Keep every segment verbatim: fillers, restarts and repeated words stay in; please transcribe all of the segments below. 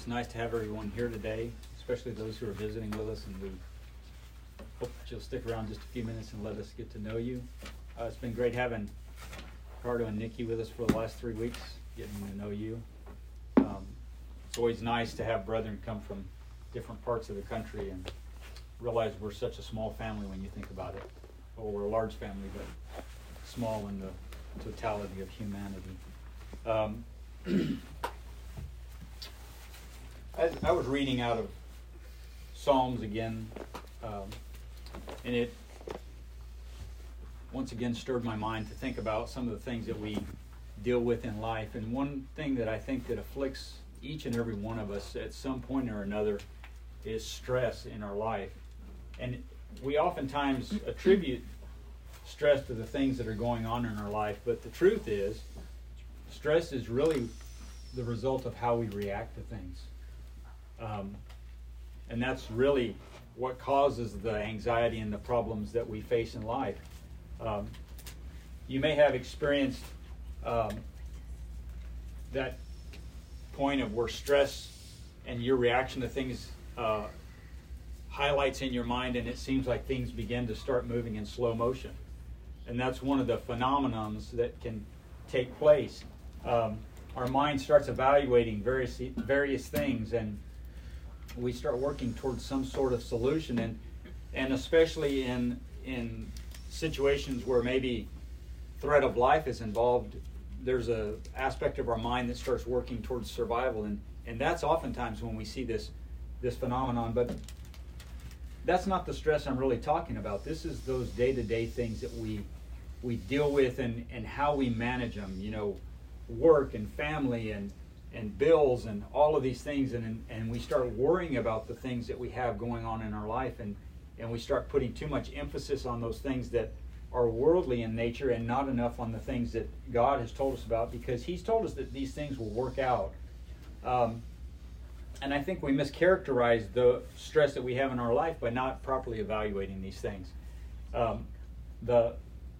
It's nice to have everyone here today, especially those who are visiting with us, and we hope that you'll stick around just a few minutes and let us get to know you. Uh, it's been great having Ricardo and Nikki with us for the last three weeks, getting to know you. Um, it's always nice to have brethren come from different parts of the country and realize we're such a small family when you think about it. Well, we're a large family, but small in the totality of humanity. Um, I, I was reading out of Psalms again, um, and it once again stirred my mind to think about some of the things that we deal with in life. And one thing that I think that afflicts each and every one of us at some point or another is stress in our life. And we oftentimes attribute stress to the things that are going on in our life, but the truth is, stress is really the result of how we react to things. Um, and that's really what causes the anxiety and the problems that we face in life. Um, you may have experienced um, that point of where stress and your reaction to things uh, highlights in your mind, and it seems like things begin to start moving in slow motion. And that's one of the phenomenons that can take place. Um, our mind starts evaluating various various things, and we start working towards some sort of solution. And and especially in in situations where maybe threat of life is involved, there's a aspect of our mind that starts working towards survival, and and that's oftentimes when we see this this phenomenon. But that's not the stress I'm really talking about. This is those day-to-day things that we we deal with, and, and how we manage them. You know, work and family and and bills and all of these things, and and we start worrying about the things that we have going on in our life, and and we start putting too much emphasis on those things that are worldly in nature and not enough on the things that God has told us about, because He's told us that these things will work out. Um, And I think we mischaracterize the stress that we have in our life by not properly evaluating these things. Um, the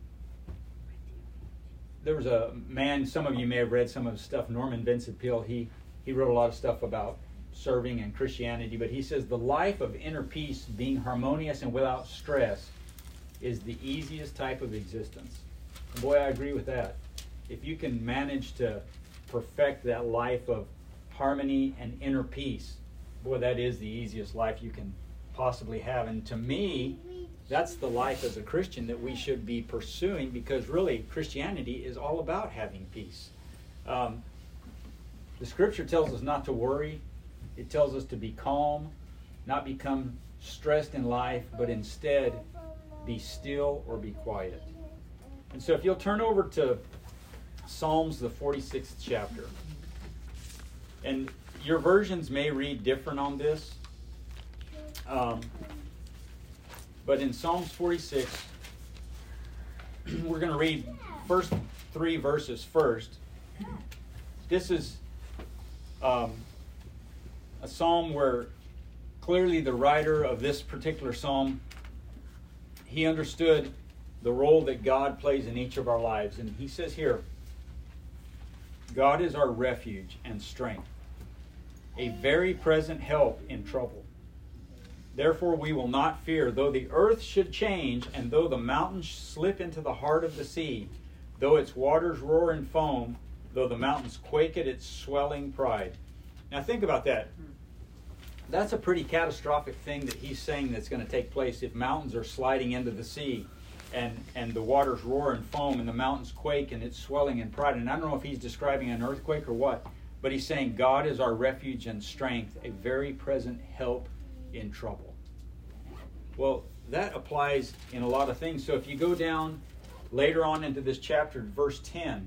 there was a man, some of you may have read some of his stuff, Norman Vincent Peale. He he wrote a lot of stuff about serving and Christianity, but he says the life of inner peace, being harmonious and without stress, is the easiest type of existence. And boy, I agree with that. If you can manage to perfect that life of harmony and inner peace, boy, that is the easiest life you can possibly have. And to me, that's the life as a Christian that we should be pursuing, because really Christianity is all about having peace. Um, the scripture tells us not to worry. It tells us to be calm, not become stressed in life, but instead be still or be quiet. And so if you'll turn over to Psalms, the forty-sixth chapter. And your versions may read different on this. Um, but in Psalms forty-six, we're going to read first three verses first. This is um, a psalm where clearly the writer of this particular psalm, he understood the role that God plays in each of our lives. And he says here, God is our refuge and strength, a very present help in trouble. Therefore we will not fear, though the earth should change, and though the mountains slip into the heart of the sea, though its waters roar and foam, though the mountains quake at its swelling pride. Now think about that. That's a pretty catastrophic thing that he's saying that's going to take place if mountains are sliding into the sea, and, and the waters roar and foam, and the mountains quake and it's swelling in pride. And I don't know if he's describing an earthquake or what, but he's saying God is our refuge and strength, a very present help in trouble. Well, that applies in a lot of things. So if you go down later on into this chapter, verse ten,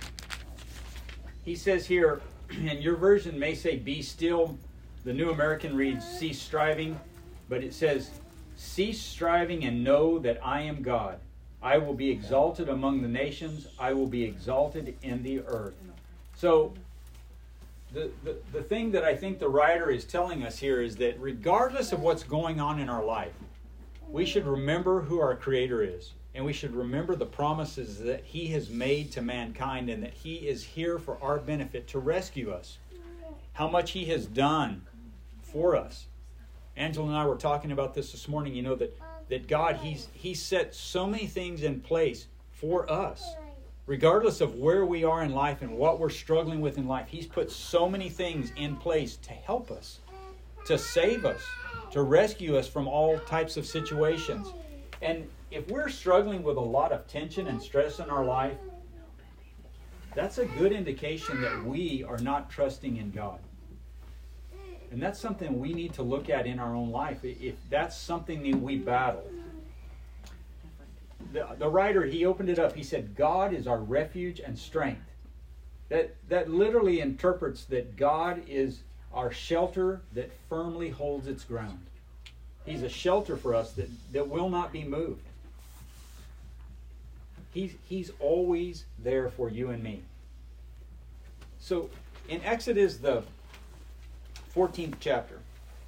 he says here, and your version may say, be still. The New American reads, cease striving. But it says, cease striving and know that I am God. I will be exalted among the nations. I will be exalted in the earth. So The, the, the thing that I think the writer is telling us here is that regardless of what's going on in our life, we should remember who our Creator is. And we should remember the promises that He has made to mankind, and that He is here for our benefit to rescue us. how much He has done for us. Angela and I were talking about this this morning. You know, that, that God, He's He set so many things in place for us. Regardless of where we are in life and what we're struggling with in life, He's put so many things in place to help us, to save us, to rescue us from all types of situations. And if we're struggling with a lot of tension and stress in our life, that's a good indication that we are not trusting in God. And that's something we need to look at in our own life. If that's something that we battle. The, the writer, he opened it up. He said, God is our refuge and strength. That, that literally interprets that God is our shelter that firmly holds its ground. He's a shelter for us that, that will not be moved. He's, he's always there for you and me. So in Exodus, the fourteenth chapter,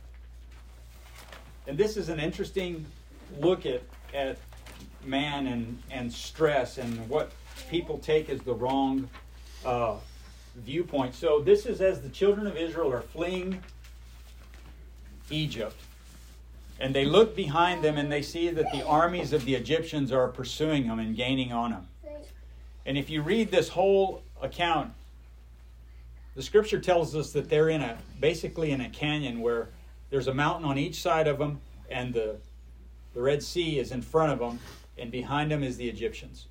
and this is an interesting look at, at man and, and stress and what people take as the wrong uh, viewpoint. So this is as the children of Israel are fleeing Egypt. And they look behind them and they see that the armies of the Egyptians are pursuing them and gaining on them. And if you read this whole account, the scripture tells us that they're in a basically in a canyon where there's a mountain on each side of them, and the, the Red Sea is in front of them, and behind them is the Egyptians.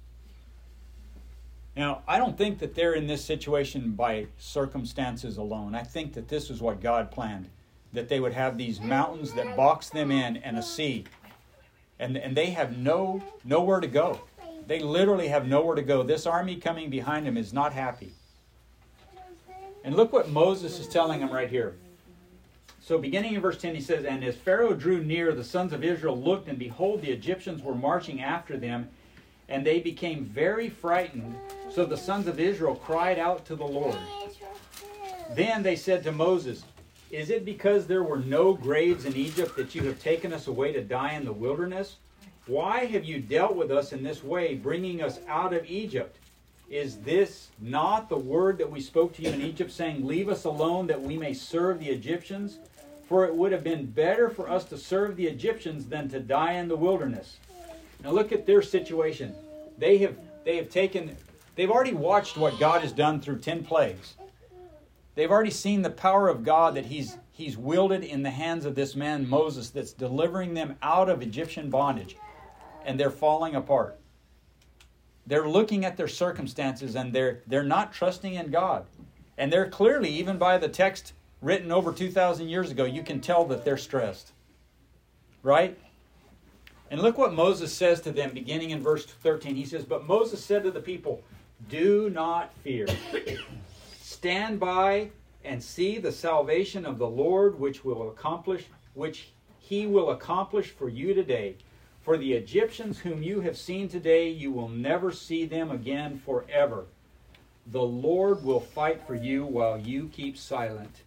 Now, I don't think that they're in this situation by circumstances alone. I think that this is what God planned, that they would have these mountains that box them in and a sea. And, and they have no nowhere to go. They literally have nowhere to go. This army coming behind them is not happy. And look what Moses is telling them right here. So beginning in verse ten, he says, And as Pharaoh drew near, the sons of Israel looked, and behold, the Egyptians were marching after them, and they became very frightened. So the sons of Israel cried out to the Lord. Then they said to Moses, Is it because there were no graves in Egypt that you have taken us away to die in the wilderness? Why have you dealt with us in this way, bringing us out of Egypt? Is this not the word that we spoke to you in Egypt, saying, Leave us alone that we may serve the Egyptians? For it would have been better for us to serve the Egyptians than to die in the wilderness. Now look at their situation. They have they have taken, they've already watched what God has done through ten plagues. They've already seen the power of God that he's, he's wielded in the hands of this man, Moses, that's delivering them out of Egyptian bondage. And they're falling apart. They're looking at their circumstances and they're, they're not trusting in God. And they're clearly, even by the text written over two thousand years ago, you can tell that they're stressed. Right? And look what Moses says to them, beginning in verse thirteen. He says, But Moses said to the people, Do not fear. Stand by and see the salvation of the Lord, which will accomplish, which he will accomplish for you today. For the Egyptians whom you have seen today, you will never see them again forever. The Lord will fight for you while you keep silent.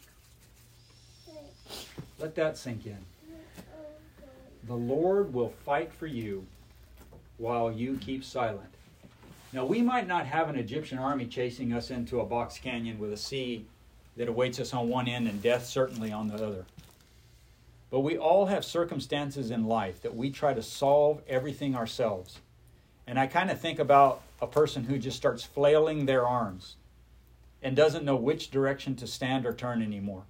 Let that sink in. The Lord will fight for you while you keep silent. Now, we might not have an Egyptian army chasing us into a box canyon with a sea that awaits us on one end and death certainly on the other. But we all have circumstances in life that we try to solve everything ourselves. And I kind of think about a person who just starts flailing their arms and doesn't know which direction to stand or turn anymore.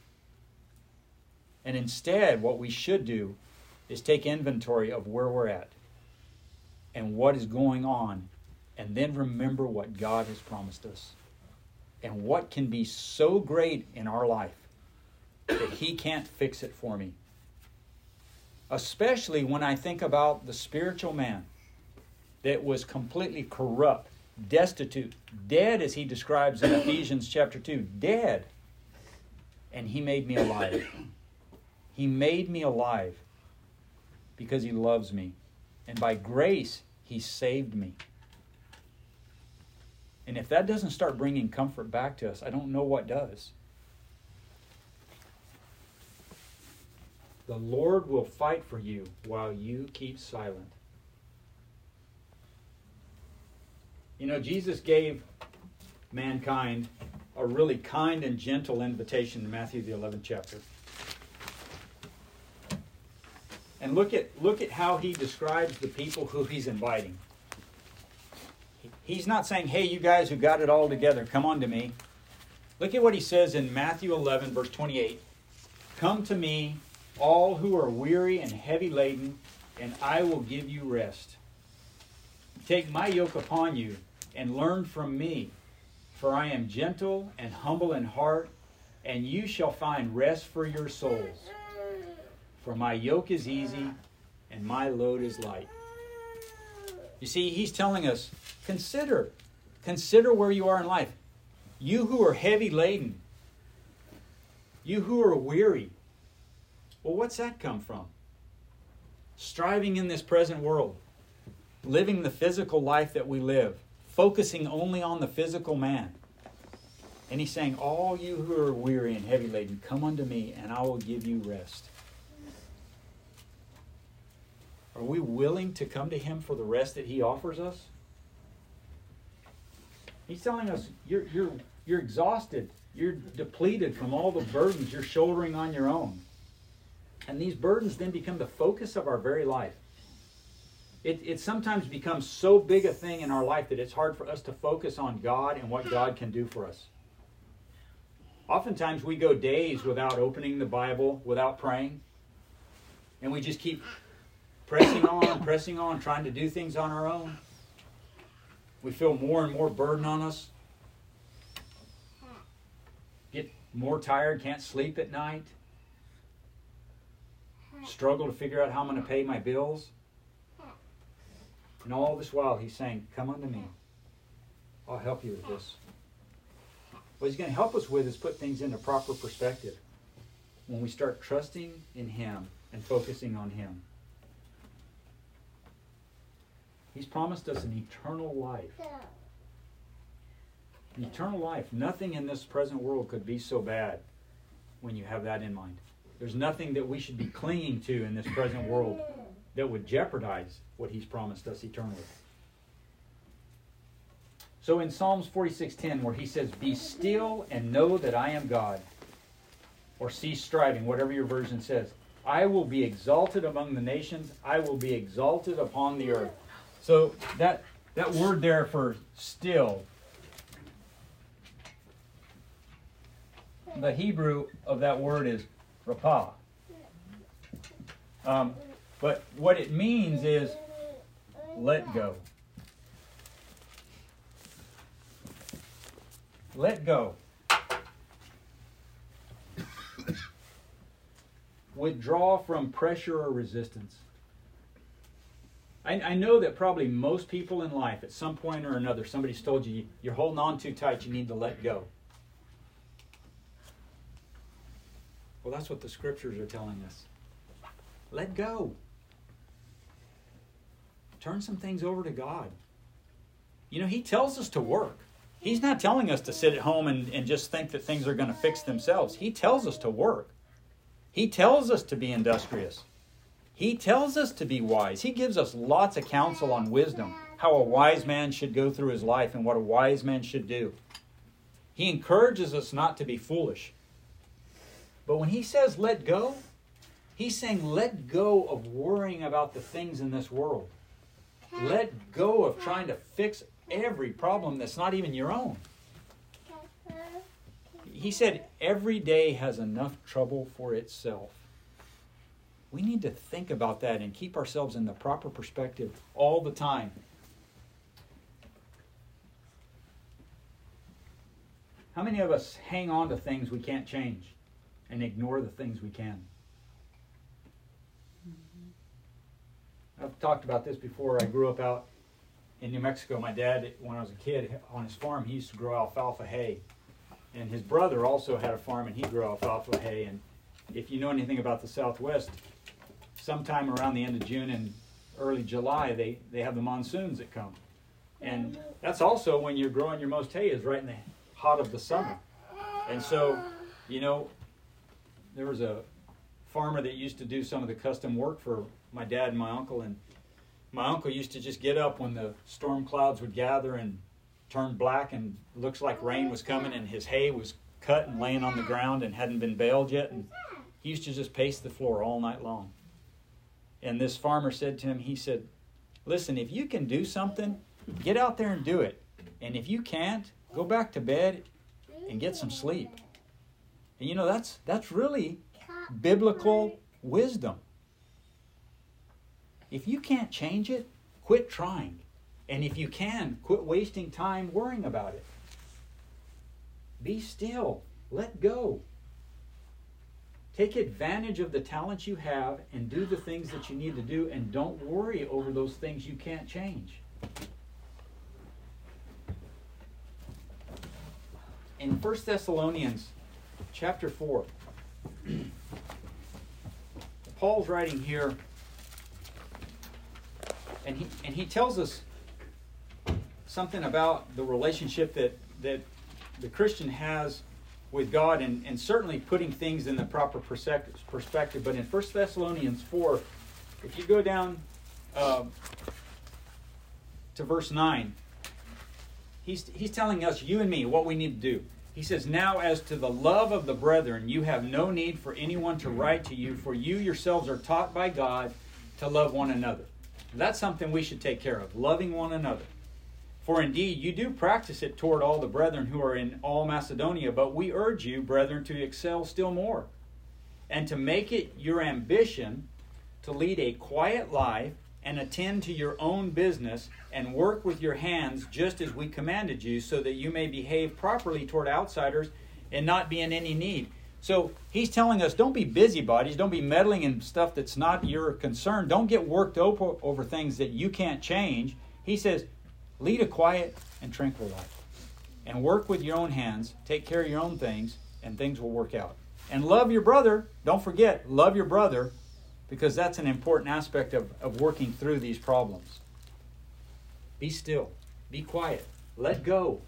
And instead, what we should do is take inventory of where we're at and what is going on, and then remember what God has promised us and what can be so great in our life that he can't fix it for me. Especially when I think about the spiritual man that was completely corrupt, destitute, dead, as he describes in Ephesians chapter two, dead. And he made me alive. He made me alive because he loves me. And by grace, he saved me. And if that doesn't start bringing comfort back to us, I don't know what does. The Lord will fight for you while you keep silent. You know, Jesus gave mankind a really kind and gentle invitation in Matthew the eleventh chapter. And look at look at how he describes the people who he's inviting. He's not saying, hey, you guys who got it all together, come on to me. Look at what he says in Matthew eleven, verse twenty-eight. Come to me, all who are weary and heavy laden, and I will give you rest. Take my yoke upon you and learn from me, for I am gentle and humble in heart, and you shall find rest for your souls. For my yoke is easy and my load is light. You see, he's telling us, consider, consider where you are in life. You who are heavy laden, you who are weary. Well, what's that come from? Striving in this present world, living the physical life that we live, focusing only on the physical man. And he's saying, all you who are weary and heavy laden, come unto me and I will give you rest. Are we willing to come to him for the rest that he offers us? He's telling us, you're, you're, you're exhausted. You're depleted from all the burdens you're shouldering on your own. And these burdens then become the focus of our very life. It, it sometimes becomes so big a thing in our life that it's hard for us to focus on God and what God can do for us. Oftentimes we go days without opening the Bible, without praying. And we just keep pressing on, pressing on, trying to do things on our own. We feel more and more burden on us. Get more tired, can't sleep at night. Struggle to figure out how I'm going to pay my bills. And all this while he's saying, come unto me. I'll help you with this. What he's going to help us with is put things into proper perspective. When we start trusting in him and focusing on him. He's promised us an eternal life. An eternal life. Nothing in this present world could be so bad when you have that in mind. There's nothing that we should be clinging to in this present world that would jeopardize what he's promised us eternally. So in Psalms forty-six ten, where he says, be still and know that I am God, or cease striving, whatever your version says, I will be exalted among the nations, I will be exalted upon the earth. So that, that word there for still, the Hebrew of that word is rapah. Um, but what it means is let go. Let go. Withdraw from pressure or resistance. I, I know that probably most people in life, at some point or another, somebody's told you, you're holding on too tight, you need to let go. Well, that's what the scriptures are telling us. Let go. Turn some things over to God. You know, he tells us to work. He's not telling us to sit at home and, and just think that things are going to fix themselves. He tells us to work. He tells us to be industrious. He tells us to be wise. He gives us lots of counsel on wisdom, how a wise man should go through his life and what a wise man should do. He encourages us not to be foolish. But when he says let go, he's saying let go of worrying about the things in this world. Let go of trying to fix every problem that's not even your own. He said every day has enough trouble for itself. We need to think about that and keep ourselves in the proper perspective all the time. How many of us hang on to things we can't change and ignore the things we can? I've talked about this before. I grew up out in New Mexico. My dad, when I was a kid, on his farm, he used to grow alfalfa hay. And his brother also had a farm, and he grew alfalfa hay. And if you know anything about the Southwest, sometime around the end of June and early July, they, they have the monsoons that come. And that's also when you're growing your most hay, is right in the hot of the summer. And so, you know, there was a farmer that used to do some of the custom work for my dad and my uncle, and my uncle used to just get up when the storm clouds would gather and turned black and looks like rain was coming, and his hay was cut and laying on the ground and hadn't been baled yet. And he used to just pace the floor all night long. And this farmer said to him, he said, listen, if you can do something, get out there and do it. And if you can't, go back to bed and get some sleep. And you know, that's that's really biblical wisdom. If you can't change it, quit trying. And if you can, quit wasting time worrying about it. Be still. Let go. Take advantage of the talents you have and do the things that you need to do, and don't worry over those things you can't change. In First Thessalonians chapter four, Paul's writing here, and he and he tells us something about the relationship that, that the Christian has with God, and, and certainly putting things in the proper perspective. But in First Thessalonians four, if you go down uh, to verse nine, he's, he's telling us, you and me, what we need to do. He says, now as to the love of the brethren, you have no need for anyone to write to you, for you yourselves are taught by God to love one another. That's something we should take care of, loving one another. For indeed, you do practice it toward all the brethren who are in all Macedonia, but we urge you, brethren, to excel still more, and to make it your ambition to lead a quiet life and attend to your own business and work with your hands just as we commanded you, so that you may behave properly toward outsiders and not be in any need. So he's telling us, don't be busybodies, don't be meddling in stuff that's not your concern. Don't get worked over, over things that you can't change. He says, lead a quiet and tranquil life and work with your own hands, take care of your own things, and things will work out. And love your brother. Don't forget, love your brother, because that's an important aspect of, of working through these problems. Be still. Be quiet. Let go.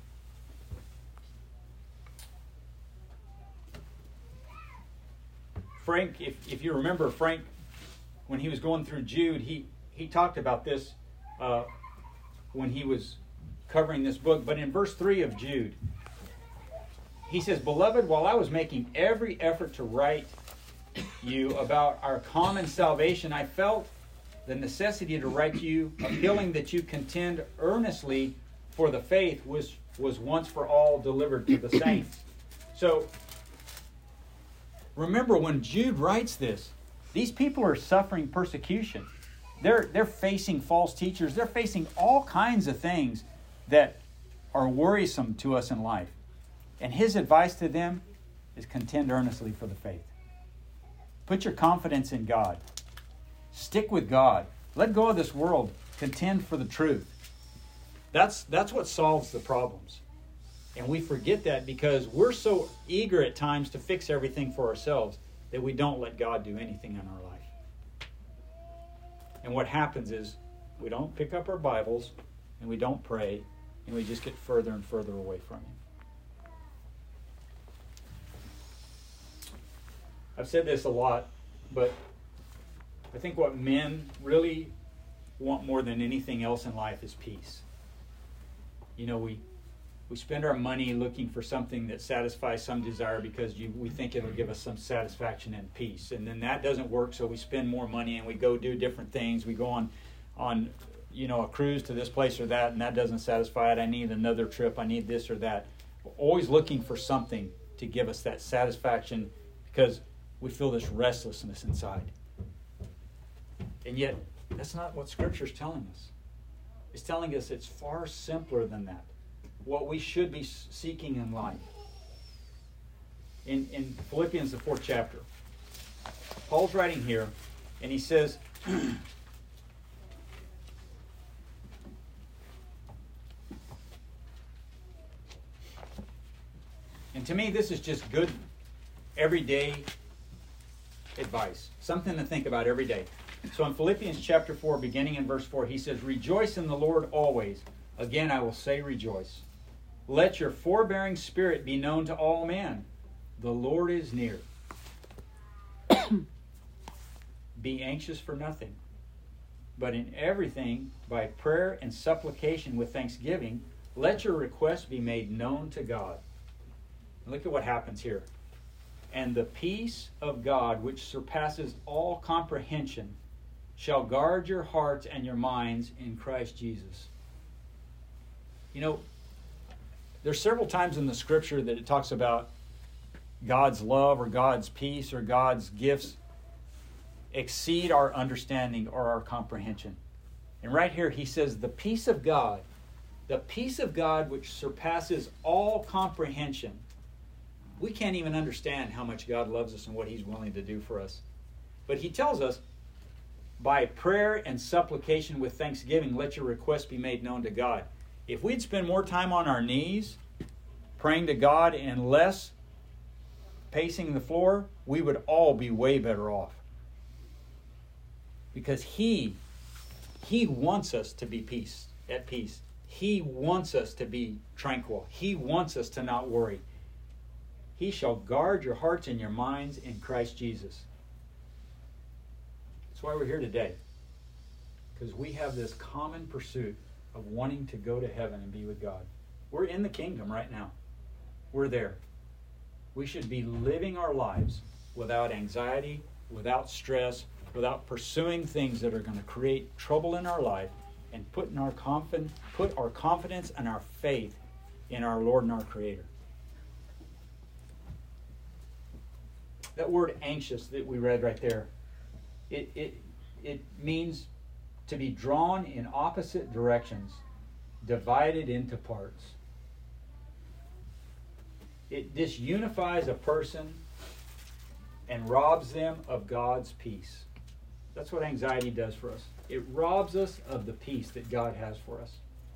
Frank, if, if you remember, Frank, when he was going through Jude, he, he talked about this uh, when he was covering this book. But in verse three of Jude, he says, Beloved, while I was making every effort to write you about our common salvation, I felt the necessity to write to you, appealing that you contend earnestly for the faith which was once for all delivered to the saints. So, remember, when Jude writes this, these people are suffering persecution. They're, they're facing false teachers. They're facing all kinds of things that are worrisome to us in life. And his advice to them is contend earnestly for the faith. Put your confidence in God. Stick with God. Let go of this world. Contend for the truth. That's, that's what solves the problems. And we forget that because we're so eager at times to fix everything for ourselves that we don't let God do anything in our life. And what happens is we don't pick up our Bibles and we don't pray, and we just get further and further away from Him. I've said this a lot, but I think what men really want more than anything else in life is peace. You know, we we spend our money looking for something that satisfies some desire because you, we think it'll give us some satisfaction and peace. And then that doesn't work, so we spend more money and we go do different things. We go on, on you know, a cruise to this place or that, and that doesn't satisfy it. I need another trip. I need this or that. We're always looking for something to give us that satisfaction because we feel this restlessness inside. And yet, that's not what Scripture's telling us. It's telling us it's far simpler than that. What we should be seeking in life. In, in Philippians, the fourth chapter, Paul's writing here, and he says, and to me, this is just good, everyday advice. Something to think about every day. So in Philippians chapter four, beginning in verse four, he says, Rejoice in the Lord always. Again, I will say rejoice. Let your forbearing spirit be known to all men. The Lord is near. Be anxious for nothing, but in everything, by prayer and supplication with thanksgiving, let your request be made known to God. Look at what happens here. And the peace of God, which surpasses all comprehension, shall guard your hearts and your minds in Christ Jesus. You know, there's several times in the scripture that it talks about God's love or God's peace or God's gifts exceed our understanding or our comprehension. And right here he says, the peace of God, the peace of God which surpasses all comprehension. We can't even understand how much God loves us and what he's willing to do for us. But he tells us, by prayer and supplication with thanksgiving, let your requests be made known to God. If we'd spend more time on our knees praying to God and less pacing the floor, we would all be way better off. Because he, he wants us to be peace, at peace. He wants us to be tranquil. He wants us to not worry. He shall guard your hearts and your minds in Christ Jesus. That's why we're here today. Because we have this common pursuit of wanting to go to heaven and be with God. We're in the kingdom right now. We're there. We should be living our lives without anxiety, without stress, without pursuing things that are going to create trouble in our life, and putting our confid- put our confidence and our faith in our Lord and our Creator. That word anxious that we read right there, it, it, it means to be drawn in opposite directions, divided into parts. It disunifies a person and robs them of God's peace. That's what anxiety does for us. It robs us of the peace that God has for us.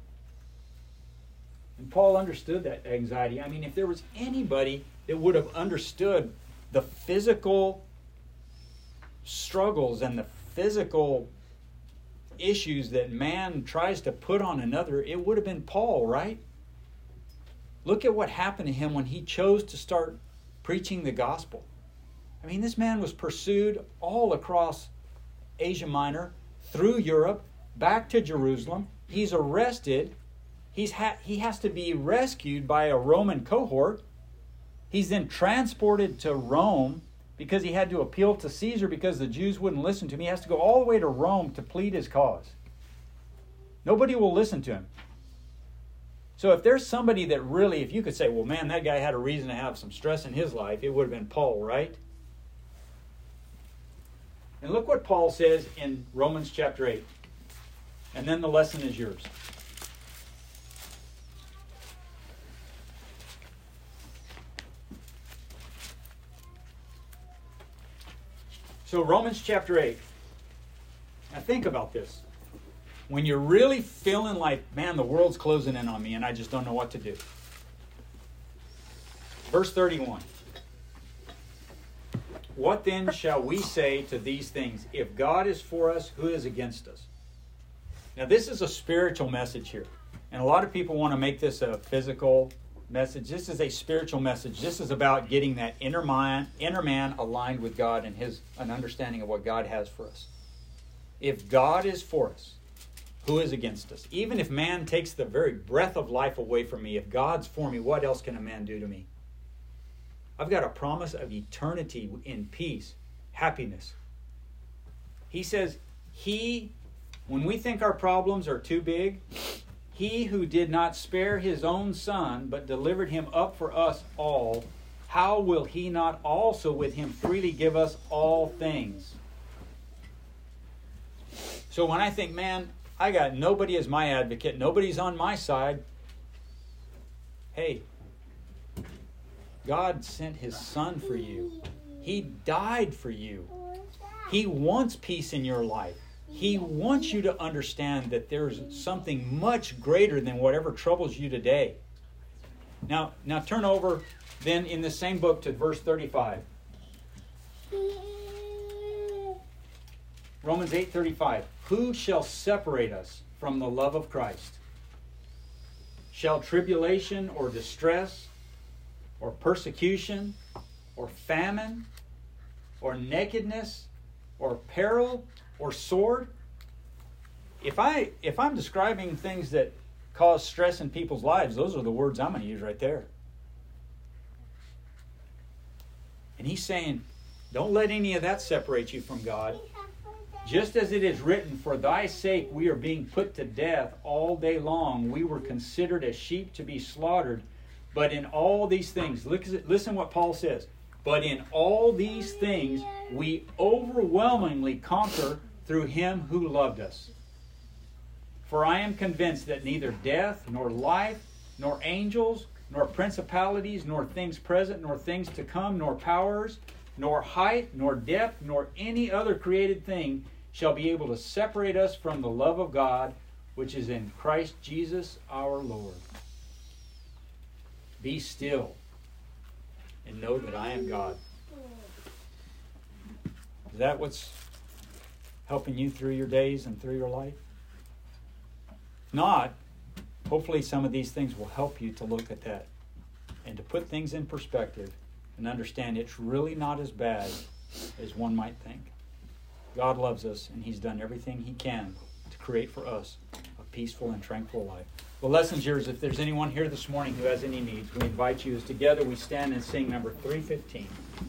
And Paul understood that anxiety. I mean, if there was anybody that would have understood the physical struggles and the physical issues that man tries to put on another, it would have been Paul, right? Look at what happened to him when he chose to start preaching the gospel. I mean, this man was pursued all across Asia Minor, through Europe, back to Jerusalem. He's arrested. He's ha- he has to be rescued by a Roman cohort. He's then transported to Rome because he had to appeal to Caesar because the Jews wouldn't listen to him. He has to go all the way to Rome to plead his cause. Nobody will listen to him. So if there's somebody that really, if you could say, well, man, that guy had a reason to have some stress in his life, it would have been Paul, right? And look what Paul says in Romans chapter eight. And then the lesson is yours. So Romans chapter eight. Now think about this. When you're really feeling like, man, the world's closing in on me and I just don't know what to do. Verse thirty-one. What then shall we say to these things? If God is for us, who is against us? Now this is a spiritual message here. And a lot of people want to make this a physical message. This is a spiritual message. This is about getting that inner man, inner man aligned with God and his an understanding of what God has for us. If God is for us, who is against us? Even if man takes the very breath of life away from me, if God's for me, what else can a man do to me? I've got a promise of eternity in peace, happiness. He says, he, when we think our problems are too big, he who did not spare his own son, but delivered him up for us all, how will he not also with him freely give us all things? So when I think, man, I got nobody as my advocate, nobody's on my side, hey, God sent his son for you. He died for you. He wants peace in your life. He wants you to understand that there's something much greater than whatever troubles you today. Now, now turn over then in the same book to verse thirty-five. Romans eight thirty-five. Who shall separate us from the love of Christ? Shall tribulation or distress or persecution or famine or nakedness or peril or sword? If I if I'm describing things that cause stress in people's lives, those are the words I'm going to use right there. And he's saying, don't let any of that separate you from God. Just as it is written, for thy sake we are being put to death all day long. We were considered as sheep to be slaughtered. But in all these things, listen what Paul says. But in all these things we overwhelmingly conquer through him who loved us. For I am convinced that neither death, nor life, nor angels, nor principalities, nor things present, nor things to come, nor powers, nor height, nor depth, nor any other created thing shall be able to separate us from the love of God, which is in Christ Jesus our Lord. Be still and know that I am God. Is that what's helping you through your days and through your life? If not, hopefully some of these things will help you to look at that and to put things in perspective and understand it's really not as bad as one might think. God loves us, and he's done everything he can to create for us a peaceful and tranquil life. The lesson's yours. If there's anyone here this morning who has any needs, we invite you as together we stand and sing number three fifteen.